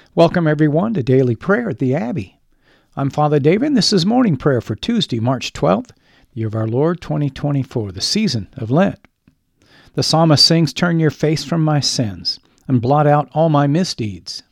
Welcome, everyone, to Daily Prayer at the Abbey. I'm Father David, and this is Morning Prayer for Tuesday, March 12th, the year of our Lord 2024, the season of Lent. The psalmist sings, "Turn your face from my sins and blot out all my misdeeds."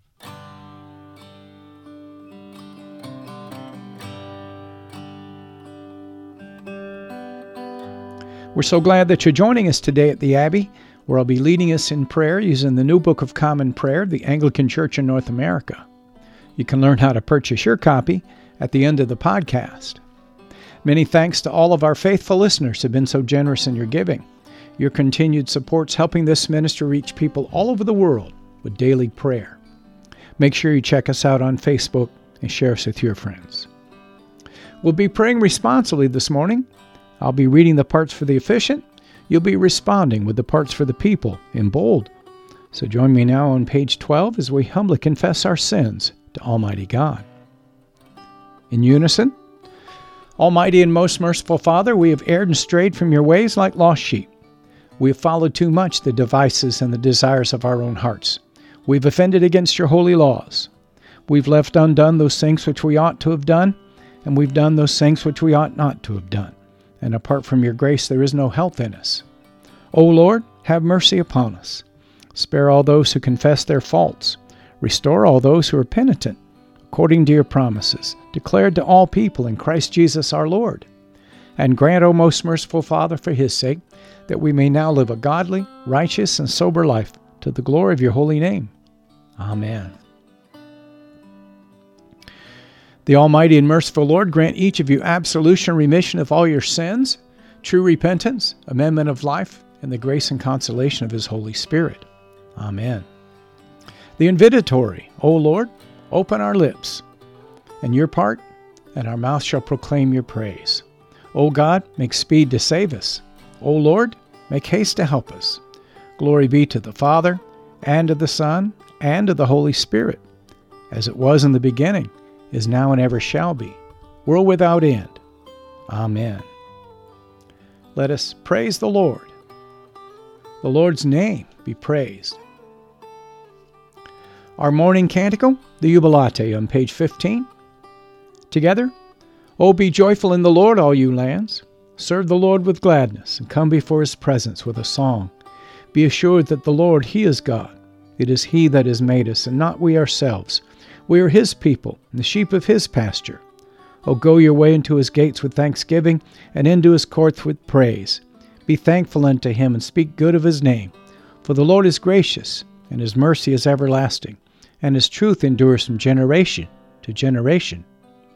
We're so glad that you're joining us today at the Abbey, where I'll be leading us in prayer using the New Book of Common Prayer, the Anglican Church in North America. You can learn how to purchase your copy at the end of the podcast. Many thanks to all of our faithful listeners who have been so generous in your giving. Your continued support's helping this ministry reach people all over the world with daily prayer. Make sure you check us out on Facebook and share us with your friends. We'll be praying responsibly this morning. I'll be reading the parts for the efficient. You'll be responding with the parts for the people in bold. So join me now on page 12 as we humbly confess our sins to Almighty God. In unison, Almighty and most merciful Father, we have erred and strayed from your ways like lost sheep. We have followed too much the devices and the desires of our own hearts. We've offended against your holy laws. We've left undone those things which we ought to have done, and we've done those things which we ought not to have done. And apart from your grace, there is no health in us. O Lord, have mercy upon us. Spare all those who confess their faults. Restore all those who are penitent, according to your promises, declared to all people in Christ Jesus our Lord. And grant, O most merciful Father, for his sake, that we may now live a godly, righteous, and sober life to the glory of your holy name. Amen. The Almighty and merciful Lord grant each of you absolution and remission of all your sins, true repentance, amendment of life, and the grace and consolation of his Holy Spirit. Amen. The invitatory, O Lord, open our lips, and your part, and our mouth shall proclaim your praise. O God, make speed to save us. O Lord, make haste to help us. Glory be to the Father, and to the Son, and to the Holy Spirit, as it was in the beginning, is now and ever shall be, world without end. Amen. Let us praise the Lord. The Lord's name be praised. Our morning canticle, the Jubilate, on page 15. Together, O be joyful in the Lord, all you lands. Serve the Lord with gladness, and come before his presence with a song. Be assured that the Lord, he is God. It is he that has made us, and not we ourselves. We are his people, and the sheep of his pasture. O go your way into his gates with thanksgiving, and into his courts with praise. Be thankful unto him, and speak good of his name. For the Lord is gracious, and his mercy is everlasting, and his truth endures from generation to generation.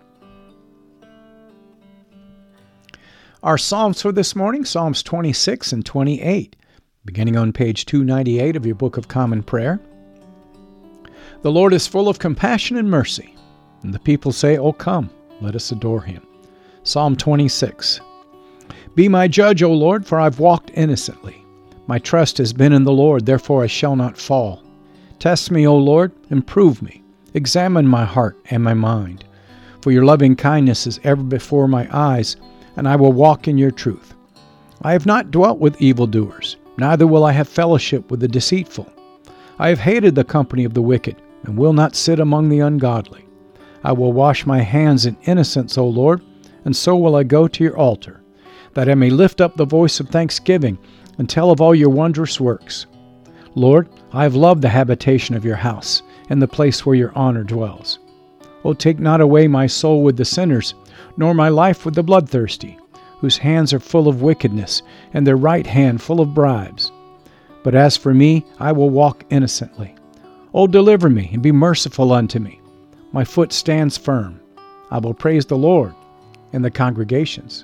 Our Psalms for this morning, Psalms 26 and 28, beginning on page 298 of your Book of Common Prayer. The Lord is full of compassion and mercy, and the people say, O come, let us adore him. Psalm 26. Be my judge, O Lord, for I've walked innocently. My trust has been in the Lord, therefore I shall not fall. Test me, O Lord, and prove me. Examine my heart and my mind. For your loving kindness is ever before my eyes, and I will walk in your truth. I have not dwelt with evildoers, neither will I have fellowship with the deceitful. I have hated the company of the wicked, and will not sit among the ungodly. I will wash my hands in innocence, O Lord, and so will I go to your altar, that I may lift up the voice of thanksgiving and tell of all your wondrous works. Lord, I have loved the habitation of your house, and the place where your honor dwells. O take not away my soul with the sinners, nor my life with the bloodthirsty, whose hands are full of wickedness, and their right hand full of bribes. But as for me, I will walk innocently. O deliver me, and be merciful unto me. My foot stands firm. I will praise the Lord in the congregations.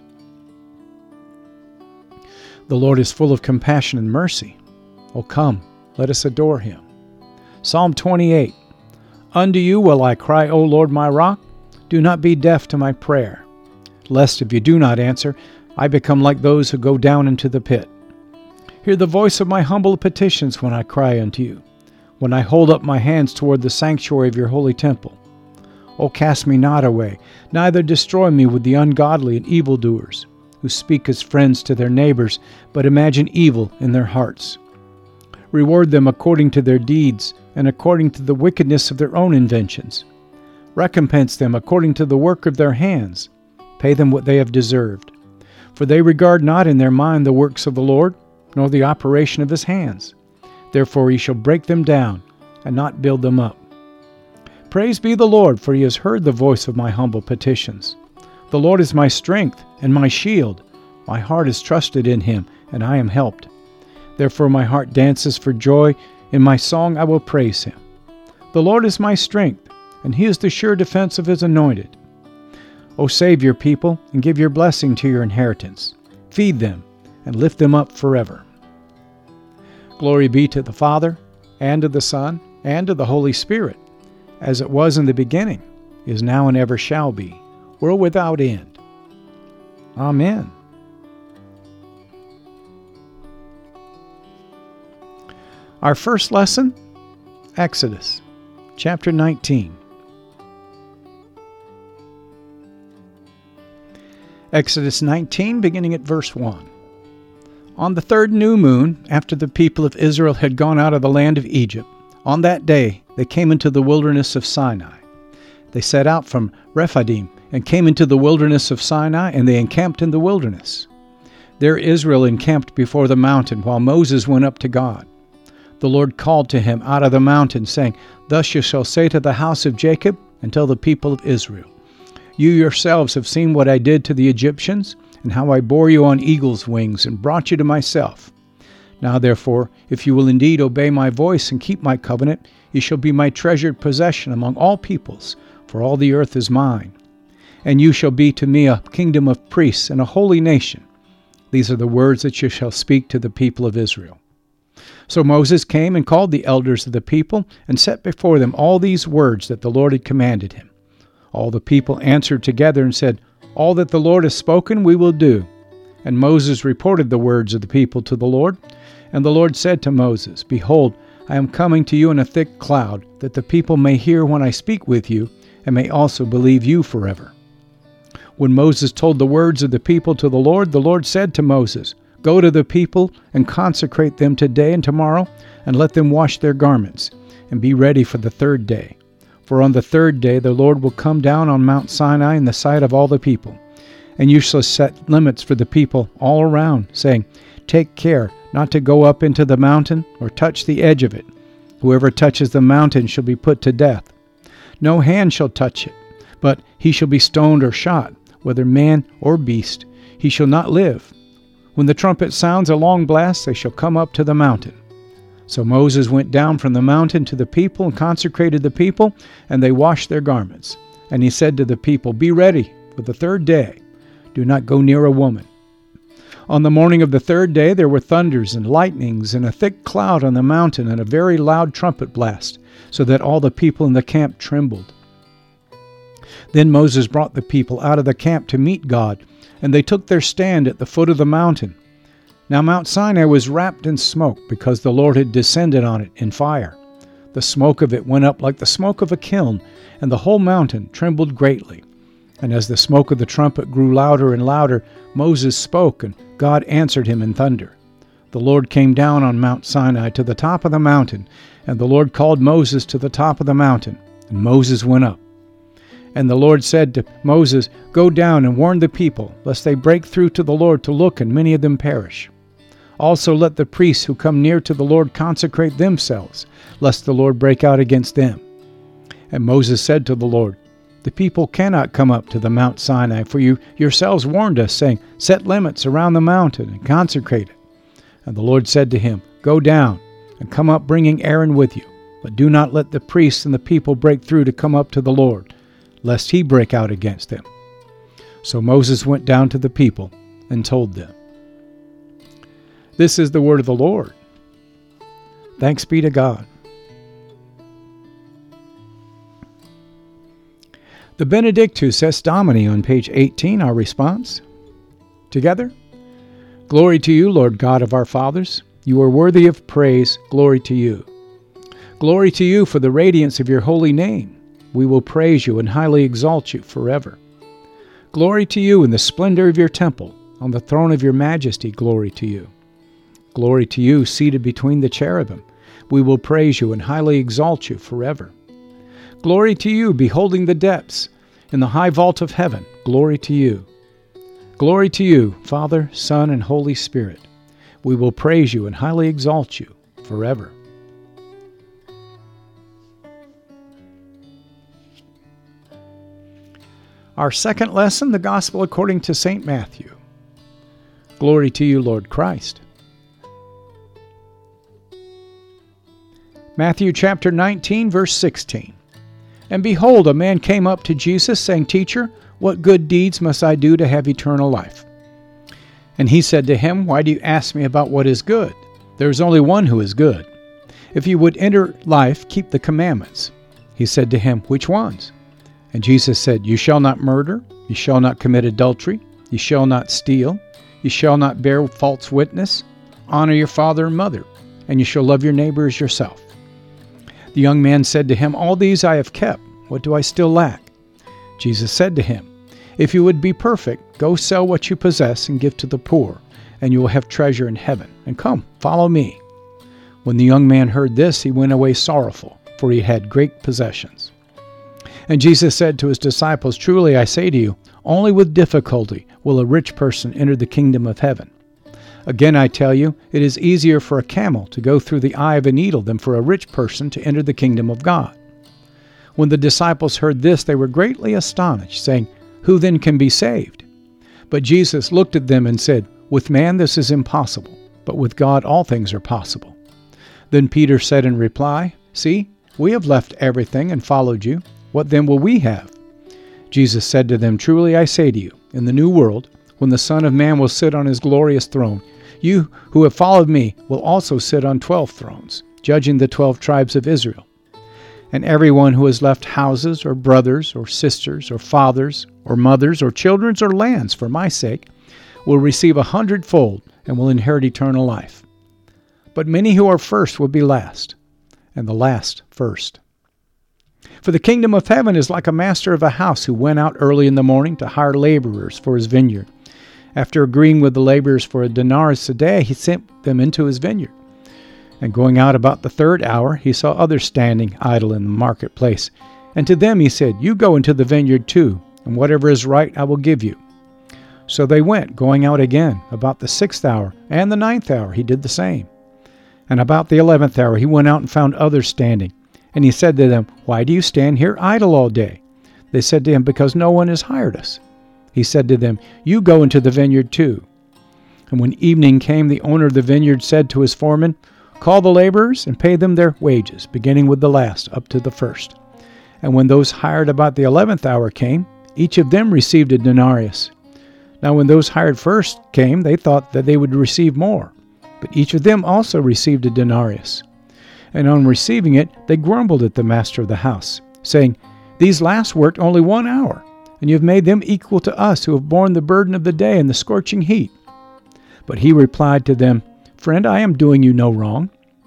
The Lord is full of compassion and mercy. O come, let us adore him. Psalm 28. Unto you will I cry, O Lord my rock. Do not be deaf to my prayer, lest if you do not answer, I become like those who go down into the pit. Hear the voice of my humble petitions when I cry unto you, when I hold up my hands toward the sanctuary of your holy temple. O cast me not away, neither destroy me with the ungodly and evildoers, who speak as friends to their neighbors, but imagine evil in their hearts. Reward them according to their deeds, and according to the wickedness of their own inventions. Recompense them according to the work of their hands. Pay them what they have deserved. For they regard not in their mind the works of the Lord, nor the operation of his hands. Therefore he shall break them down, and not build them up. Praise be the Lord, for he has heard the voice of my humble petitions. The Lord is my strength and my shield. My heart is trusted in him, and I am helped. Therefore my heart dances for joy. In my song I will praise him. The Lord is my strength, and he is the sure defense of his anointed. O save your people, and give your blessing to your inheritance. Feed them, and lift them up forever. Glory be to the Father, and to the Son, and to the Holy Spirit, as it was in the beginning, is now, and ever shall be, world without end. Amen. Our first lesson, Exodus, chapter 19. Exodus 19, beginning at verse 1. On the third new moon, after the people of Israel had gone out of the land of Egypt, on that day they came into the wilderness of Sinai. They set out from Rephidim and came into the wilderness of Sinai, and they encamped in the wilderness. There Israel encamped before the mountain, while Moses went up to God. The Lord called to him out of the mountain, saying, Thus you shall say to the house of Jacob and tell the people of Israel, You yourselves have seen what I did to the Egyptians, and how I bore you on eagle's wings and brought you to myself. Now therefore, if you will indeed obey my voice and keep my covenant, you shall be my treasured possession among all peoples, for all the earth is mine. And you shall be to me a kingdom of priests and a holy nation. These are the words that you shall speak to the people of Israel. So Moses came and called the elders of the people, and set before them all these words that the Lord had commanded him. All the people answered together and said, All that the Lord has spoken we will do. And Moses reported the words of the people to the Lord. And the Lord said to Moses, Behold, I am coming to you in a thick cloud, that the people may hear when I speak with you, and may also believe you forever. When Moses told the words of the people to the Lord said to Moses, Go to the people and consecrate them today and tomorrow, and let them wash their garments, and be ready for the third day. For on the third day the Lord will come down on Mount Sinai in the sight of all the people. And you shall set limits for the people all around, saying, Take care not to go up into the mountain or touch the edge of it. Whoever touches the mountain shall be put to death. No hand shall touch it, but he shall be stoned or shot, whether man or beast. He shall not live. When the trumpet sounds a long blast, they shall come up to the mountain. So Moses went down from the mountain to the people and consecrated the people, and they washed their garments. And he said to the people, Be ready for the third day. Do not go near a woman. On the morning of the third day there were thunders and lightnings and a thick cloud on the mountain and a very loud trumpet blast, so that all the people in the camp trembled. Then Moses brought the people out of the camp to meet God, and they took their stand at the foot of the mountain. Now Mount Sinai was wrapped in smoke, because the Lord had descended on it in fire. The smoke of it went up like the smoke of a kiln, and the whole mountain trembled greatly. And as the smoke of the trumpet grew louder and louder, Moses spoke, and God answered him in thunder. The Lord came down on Mount Sinai to the top of the mountain, and the Lord called Moses to the top of the mountain, and Moses went up. And the Lord said to Moses, Go down and warn the people, lest they break through to the Lord to look, and many of them perish. Also let the priests who come near to the Lord consecrate themselves, lest the Lord break out against them. And Moses said to the Lord, The people cannot come up to the Mount Sinai, for you yourselves warned us, saying, Set limits around the mountain and consecrate it. And the Lord said to him, Go down and come up, bringing Aaron with you. But do not let the priests and the people break through to come up to the Lord, lest he break out against them. So Moses went down to the people and told them. This is the word of the Lord. Thanks be to God. The Benedictus es Domini on page 18, our response. Together. Glory to you, Lord God of our fathers. You are worthy of praise. Glory to you. Glory to you for the radiance of your holy name. We will praise you and highly exalt you forever. Glory to you in the splendor of your temple. On the throne of your majesty, glory to you. Glory to you, seated between the cherubim. We will praise you and highly exalt you forever. Glory to you, beholding the depths, in the high vault of heaven. Glory to you. Glory to you, Father, Son, and Holy Spirit. We will praise you and highly exalt you forever. Our second lesson, the Gospel according to St. Matthew. Glory to you, Lord Christ. Matthew chapter 19, verse 16. And behold, a man came up to Jesus, saying, Teacher, what good deeds must I do to have eternal life? And he said to him, Why do you ask me about what is good? There is only one who is good. If you would enter life, keep the commandments. He said to him, Which ones? And Jesus said, You shall not murder, you shall not commit adultery, you shall not steal, you shall not bear false witness, honor your father and mother, and you shall love your neighbor as yourself. The young man said to him, All these I have kept. What do I still lack? Jesus said to him, If you would be perfect, go sell what you possess and give to the poor, and you will have treasure in heaven. And come, follow me. When the young man heard this, he went away sorrowful, for he had great possessions. And Jesus said to his disciples, Truly I say to you, only with difficulty will a rich person enter the kingdom of heaven. Again I tell you, it is easier for a camel to go through the eye of a needle than for a rich person to enter the kingdom of God. When the disciples heard this, they were greatly astonished, saying, Who then can be saved? But Jesus looked at them and said, With man this is impossible, but with God all things are possible. Then Peter said in reply, See, we have left everything and followed you. What then will we have? Jesus said to them, Truly I say to you, in the new world, when the Son of Man will sit on his glorious throne, you who have followed me will also sit on 12 thrones, judging the 12 tribes of Israel. And everyone who has left houses or brothers or sisters or fathers or mothers or children or lands for my sake will receive 100-fold and will inherit eternal life. But many who are first will be last, and the last first. For the kingdom of heaven is like a master of a house who went out early in the morning to hire laborers for his vineyard. After agreeing with the laborers for a denarius a day, he sent them into his vineyard. And going out about the 3rd hour, he saw others standing idle in the marketplace. And to them he said, You go into the vineyard too, and whatever is right I will give you. So they went, going out again. About the 6th hour and the 9th hour he did the same. And about the 11th hour he went out and found others standing. And he said to them, Why do you stand here idle all day? They said to him, Because no one has hired us. He said to them, You go into the vineyard too. And when evening came, the owner of the vineyard said to his foreman, Call the laborers and pay them their wages, beginning with the last up to the first. And when those hired about the 11th hour came, each of them received a denarius. Now when those hired first came, they thought that they would receive more. But each of them also received a denarius. And on receiving it, they grumbled at the master of the house, saying, These last worked only 1 hour, and you have made them equal to us who have borne the burden of the day and the scorching heat. But he replied to them, Friend, I am doing you no wrong.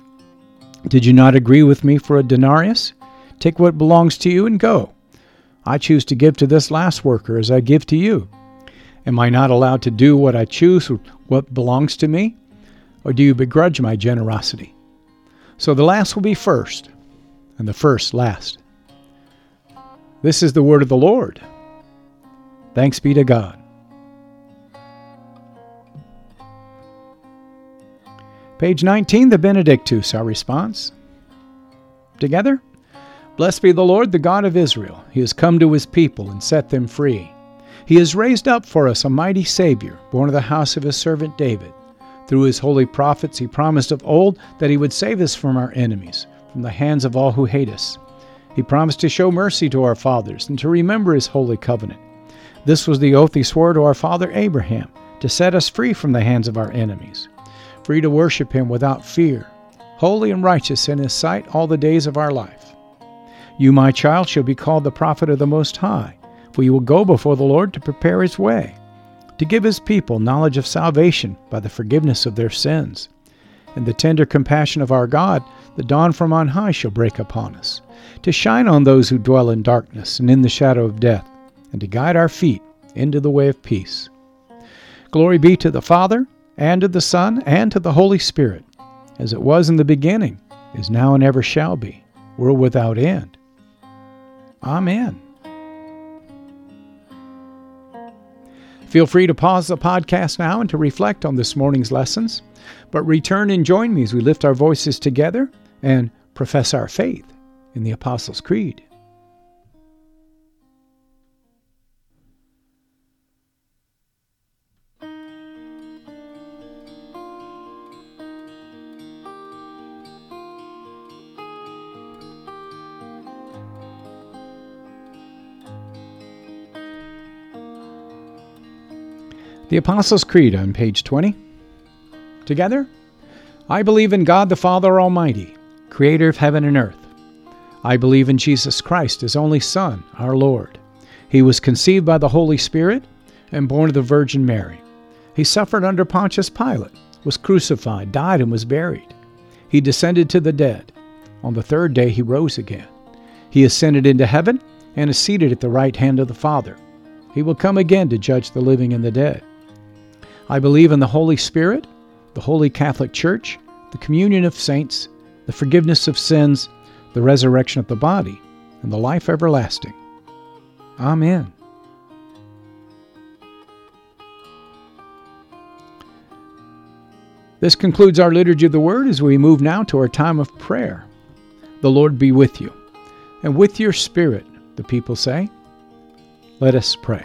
Did you not agree with me for a denarius? Take what belongs to you and go. I choose to give to this last worker as I give to you. Am I not allowed to do what I choose with what belongs to me? Or do you begrudge my generosity? So the last will be first, and the first last. This is the word of the Lord. Thanks be to God. Page 19, the Benedictus, our response. Together, Blessed be the Lord, the God of Israel. He has come to his people and set them free. He has raised up for us a mighty Savior, born of the house of his servant David. Through his holy prophets he promised of old that he would save us from our enemies, from the hands of all who hate us. He promised to show mercy to our fathers and to remember his holy covenant. This was the oath he swore to our father Abraham, to set us free from the hands of our enemies, free to worship him without fear, holy and righteous in his sight all the days of our life. You, my child, shall be called the prophet of the Most High, for you will go before the Lord to prepare his way, to give his people knowledge of salvation by the forgiveness of their sins. In the tender compassion of our God, the dawn from on high shall break upon us, to shine on those who dwell in darkness and in the shadow of death, and to guide our feet into the way of peace. Glory be to the Father, and to the Son, and to the Holy Spirit, as it was in the beginning, is now and ever shall be, world without end. Amen. Feel free to pause the podcast now and to reflect on this morning's lessons, but return and join me as we lift our voices together and profess our faith in the Apostles' Creed. The Apostles' Creed on page 20. Together, I believe in God the Father Almighty, creator of heaven and earth. I believe in Jesus Christ, his only Son, our Lord. He was conceived by the Holy Spirit and born of the Virgin Mary. He suffered under Pontius Pilate, was crucified, died, and was buried. He descended to the dead. On the third day he rose again. He ascended into heaven and is seated at the right hand of the Father. He will come again to judge the living and the dead. I believe in the Holy Spirit, the Holy Catholic Church, the communion of saints, the forgiveness of sins, the resurrection of the body, and the life everlasting. Amen. This concludes our Liturgy of the Word as we move now to our time of prayer. The Lord be with you, and with your spirit, the people say. Let us pray.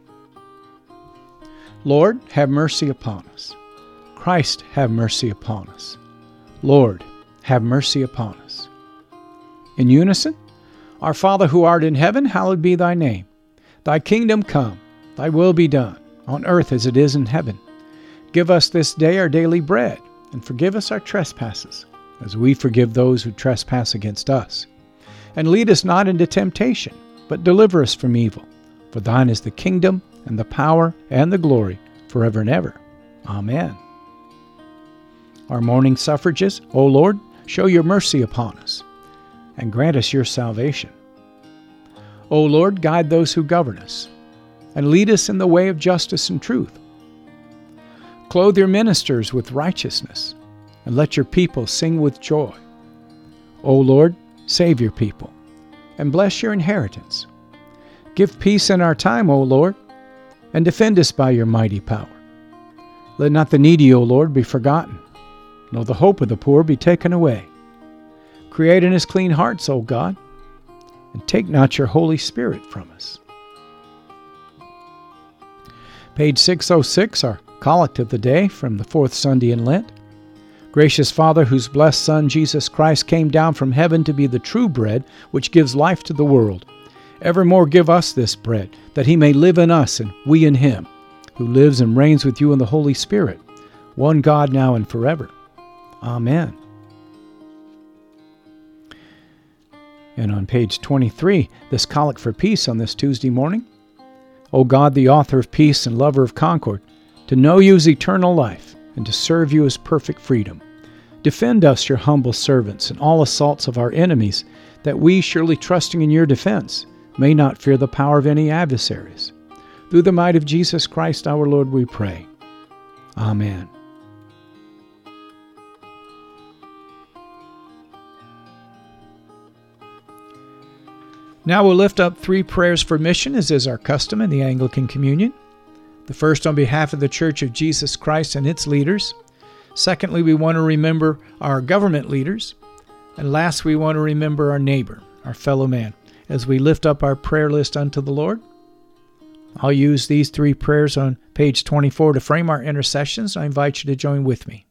Lord, have mercy upon us. Christ, have mercy upon us. Lord, have mercy upon us. In unison, Our Father who art in heaven, hallowed be thy name. Thy kingdom come, thy will be done, on earth as it is in heaven. Give us this day our daily bread, and forgive us our trespasses, as we forgive those who trespass against us. And lead us not into temptation, but deliver us from evil. For thine is the kingdom, and the power, and the glory, forever and ever. Amen. Our morning suffrages, O Lord, show your mercy upon us, and grant us your salvation. O Lord, guide those who govern us, and lead us in the way of justice and truth. Clothe your ministers with righteousness, and let your people sing with joy. O Lord, save your people, and bless your inheritance. Give peace in our time, O Lord, and defend us by your mighty power. Let not the needy, O Lord, be forgotten, nor the hope of the poor be taken away. Create in us clean hearts, O God, and take not your Holy Spirit from us. Page 606, our Collect of the Day from the fourth Sunday in Lent. Gracious Father, whose blessed Son, Jesus Christ, came down from heaven to be the true bread which gives life to the world, evermore give us this bread, that he may live in us and we in him, who lives and reigns with you in the Holy Spirit, one God now and forever. Amen. And on page 23, this Collect for Peace on this Tuesday morning. O God, the author of peace and lover of concord, to know you is eternal life, and to serve you is perfect freedom. Defend us, your humble servants, in all assaults of our enemies, that we, surely trusting in your defense, may not fear the power of any adversaries. Through the might of Jesus Christ our Lord we pray. Amen. Now we'll lift up 3 prayers for mission, as is our custom in the Anglican Communion. The first on behalf of the Church of Jesus Christ and its leaders. Secondly, we want to remember our government leaders. And last, we want to remember our neighbor, our fellow man, as we lift up our prayer list unto the Lord. I'll use these 3 prayers on page 24 to frame our intercessions. I invite you to join with me.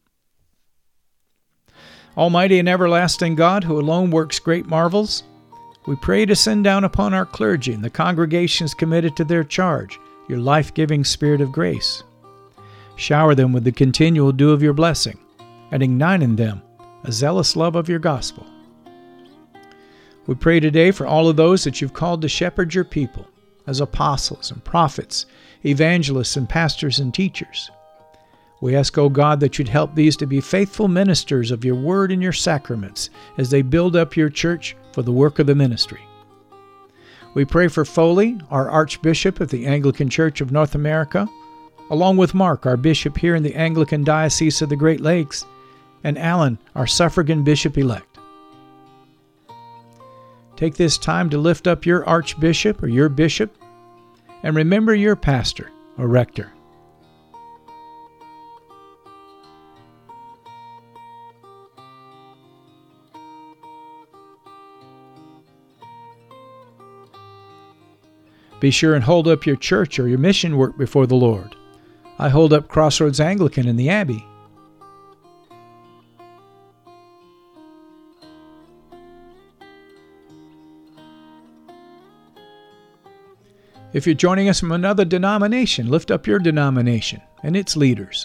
Almighty and everlasting God, who alone works great marvels, we pray to send down upon our clergy and the congregations committed to their charge your life-giving Spirit of grace. Shower them with the continual dew of your blessing, and ignite in them a zealous love of your gospel. We pray today for all of those that you've called to shepherd your people as apostles and prophets, evangelists and pastors and teachers. We ask, O God, that you'd help these to be faithful ministers of your word and your sacraments as they build up your church for the work of the ministry. We pray for Foley, our Archbishop of the Anglican Church of North America, along with Mark, our bishop here in the Anglican Diocese of the Great Lakes, and Alan, our suffragan bishop-elect. Take this time to lift up your archbishop or your bishop, and remember your pastor or rector. Be sure and hold up your church or your mission work before the Lord. I hold up Crossroads Anglican in the Abbey. If you're joining us from another denomination, lift up your denomination and its leaders.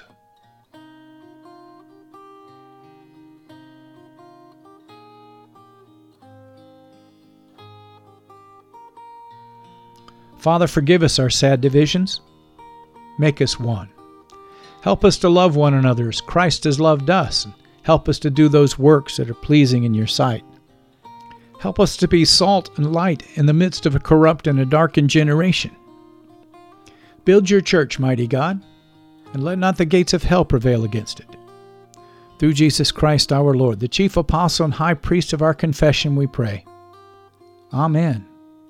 Father, forgive us our sad divisions. Make us one. Help us to love one another as Christ has loved us, and help us to do those works that are pleasing in your sight. Help us to be salt and light in the midst of a corrupt and a darkened generation. Build your church, mighty God, and let not the gates of hell prevail against it. Through Jesus Christ our Lord, the chief apostle and high priest of our confession, we pray. Amen.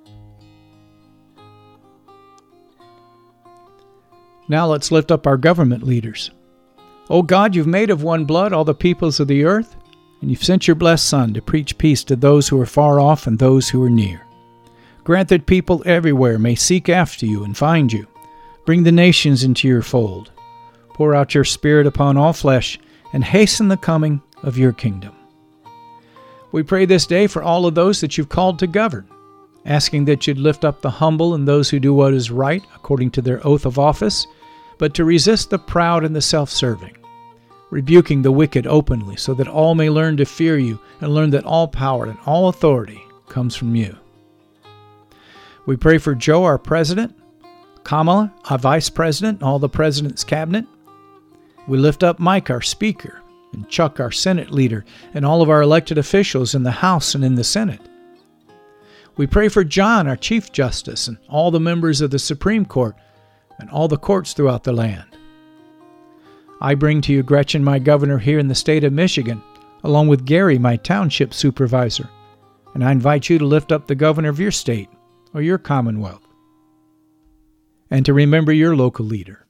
Now let's lift up our government leaders. O God, you've made of one blood all the peoples of the earth, and you've sent your blessed Son to preach peace to those who are far off and those who are near. Grant that people everywhere may seek after you and find you. Bring the nations into your fold. Pour out your Spirit upon all flesh, and hasten the coming of your kingdom. We pray this day for all of those that you've called to govern, asking that you'd lift up the humble and those who do what is right according to their oath of office, but to resist the proud and the self-serving, rebuking the wicked openly, so that all may learn to fear you and learn that all power and all authority comes from you. We pray for Joe, our president, Kamala, our vice president, and all the president's cabinet. We lift up Mike, our speaker, and Chuck, our Senate leader, and all of our elected officials in the House and in the Senate. We pray for John, our Chief Justice, and all the members of the Supreme Court and all the courts throughout the land. I bring to you Gretchen, my governor here in the state of Michigan, along with Gary, my township supervisor, and I invite you to lift up the governor of your state or your commonwealth, and to remember your local leader.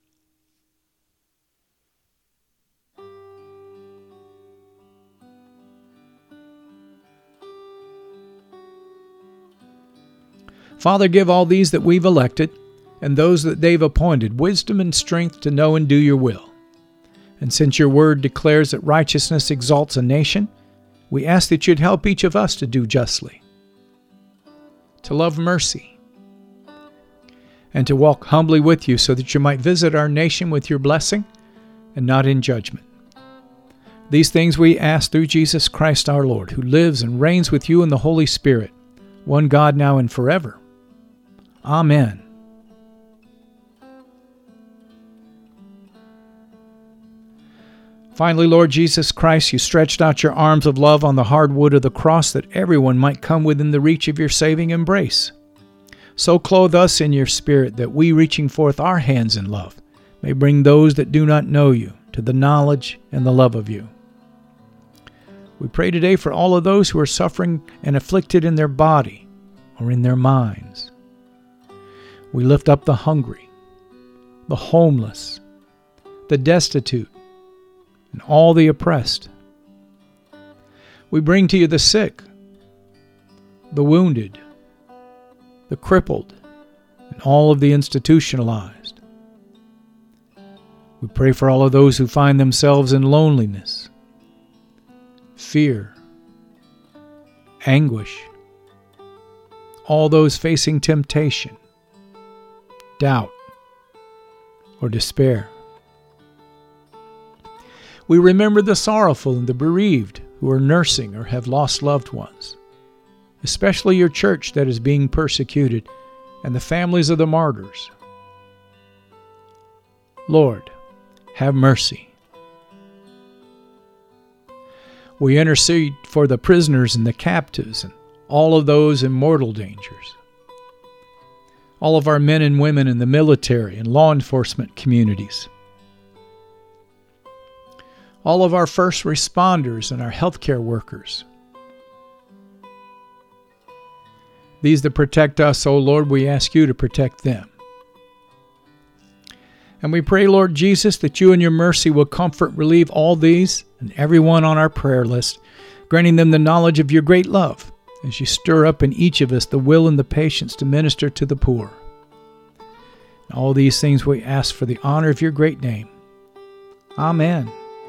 Father, give all these that we've elected and those that they've appointed wisdom and strength to know and do your will. And since your word declares that righteousness exalts a nation, we ask that you'd help each of us to do justly, to love mercy, and to walk humbly with you so that you might visit our nation with your blessing and not in judgment. These things we ask through Jesus Christ our Lord, who lives and reigns with you in the Holy Spirit, one God now and forever. Amen. Finally, Lord Jesus Christ, you stretched out your arms of love on the hard wood of the cross that everyone might come within the reach of your saving embrace. So clothe us in your Spirit that we, reaching forth our hands in love, may bring those that do not know you to the knowledge and the love of you. We pray today for all of those who are suffering and afflicted in their body or in their minds. We lift up the hungry, the homeless, the destitute, and all the oppressed. We bring to you the sick, the wounded, the crippled, and all of the institutionalized. We pray for all of those who find themselves in loneliness, fear, anguish, all those facing temptation, doubt, or despair. We remember the sorrowful and the bereaved who are nursing or have lost loved ones, especially your church that is being persecuted and the families of the martyrs. Lord, have mercy. We intercede for the prisoners and the captives and all of those in mortal dangers. All of our men and women in the military and law enforcement communities. All of our first responders and our healthcare workers. These that protect us, O Lord, we ask you to protect them. And we pray, Lord Jesus, that you in your mercy will comfort, relieve all these and everyone on our prayer list, granting them the knowledge of your great love as you stir up in each of us the will and the patience to minister to the poor. And all these things we ask for the honor of your great name. Amen.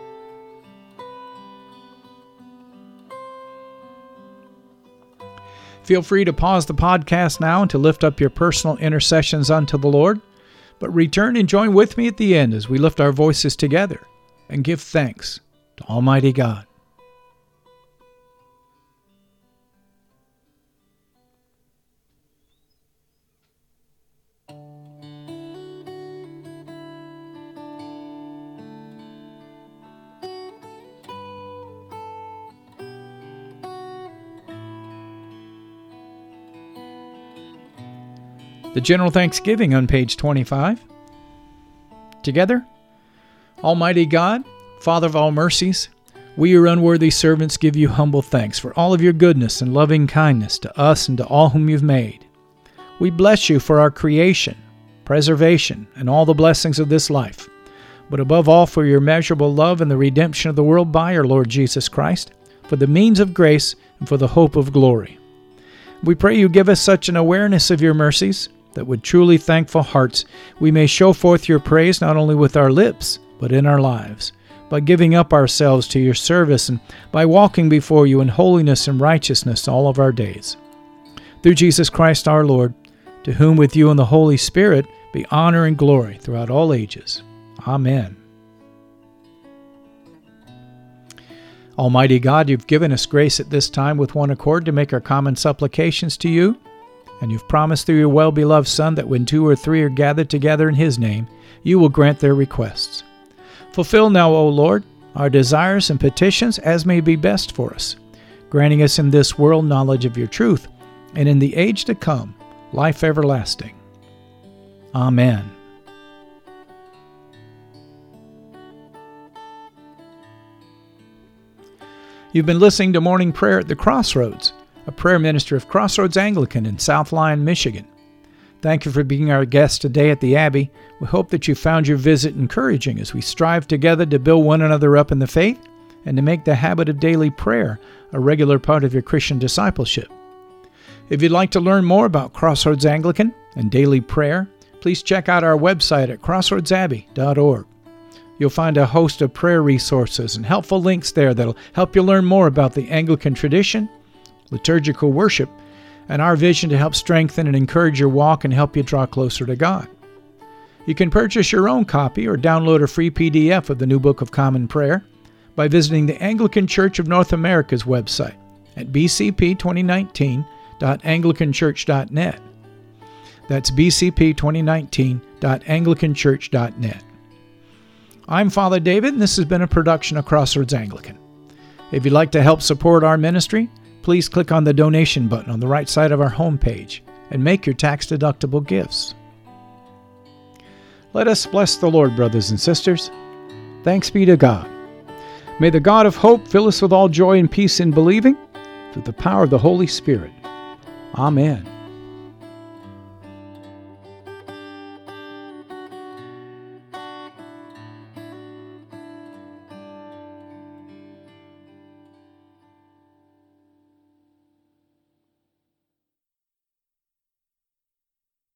Feel free to pause the podcast now and to lift up your personal intercessions unto the Lord. But return and join with me at the end as we lift our voices together and give thanks to Almighty God. The General Thanksgiving on page 25. Together, Almighty God, Father of all mercies, we, your unworthy servants, give you humble thanks for all of your goodness and loving kindness to us and to all whom you've made. We bless you for our creation, preservation, and all the blessings of this life, but above all for your immeasurable love and the redemption of the world by our Lord Jesus Christ, for the means of grace and for the hope of glory. We pray you give us such an awareness of your mercies that with truly thankful hearts we may show forth your praise not only with our lips, but in our lives, by giving up ourselves to your service and by walking before you in holiness and righteousness all of our days. Through Jesus Christ our Lord, to whom with you and the Holy Spirit be honor and glory throughout all ages. Amen. Almighty God, you've given us grace at this time with one accord to make our common supplications to you. And you've promised through your well-beloved Son that when 2 or 3 are gathered together in his name, you will grant their requests. Fulfill now, O Lord, our desires and petitions as may be best for us, granting us in this world knowledge of your truth, and in the age to come, life everlasting. Amen. You've been listening to Morning Prayer at the Crossroads, a prayer ministry of Crossroads Anglican in South Lyon, Michigan. Thank you for being our guest today at the Abbey. We hope that you found your visit encouraging as we strive together to build one another up in the faith and to make the habit of daily prayer a regular part of your Christian discipleship. If you'd like to learn more about Crossroads Anglican and daily prayer, please check out our website at crossroadsabbey.org. You'll find a host of prayer resources and helpful links there that'll help you learn more about the Anglican tradition, liturgical worship, and our vision to help strengthen and encourage your walk and help you draw closer to God. You can purchase your own copy or download a free PDF of the New Book of Common Prayer by visiting the Anglican Church of North America's website at bcp2019.anglicanchurch.net. That's bcp2019.anglicanchurch.net. I'm Father David, and this has been a production of Crossroads Anglican. If you'd like to help support our ministry, please click on the donation button on the right side of our homepage and make your tax-deductible gifts. Let us bless the Lord, brothers and sisters. Thanks be to God. May the God of hope fill us with all joy and peace in believing through the power of the Holy Spirit. Amen.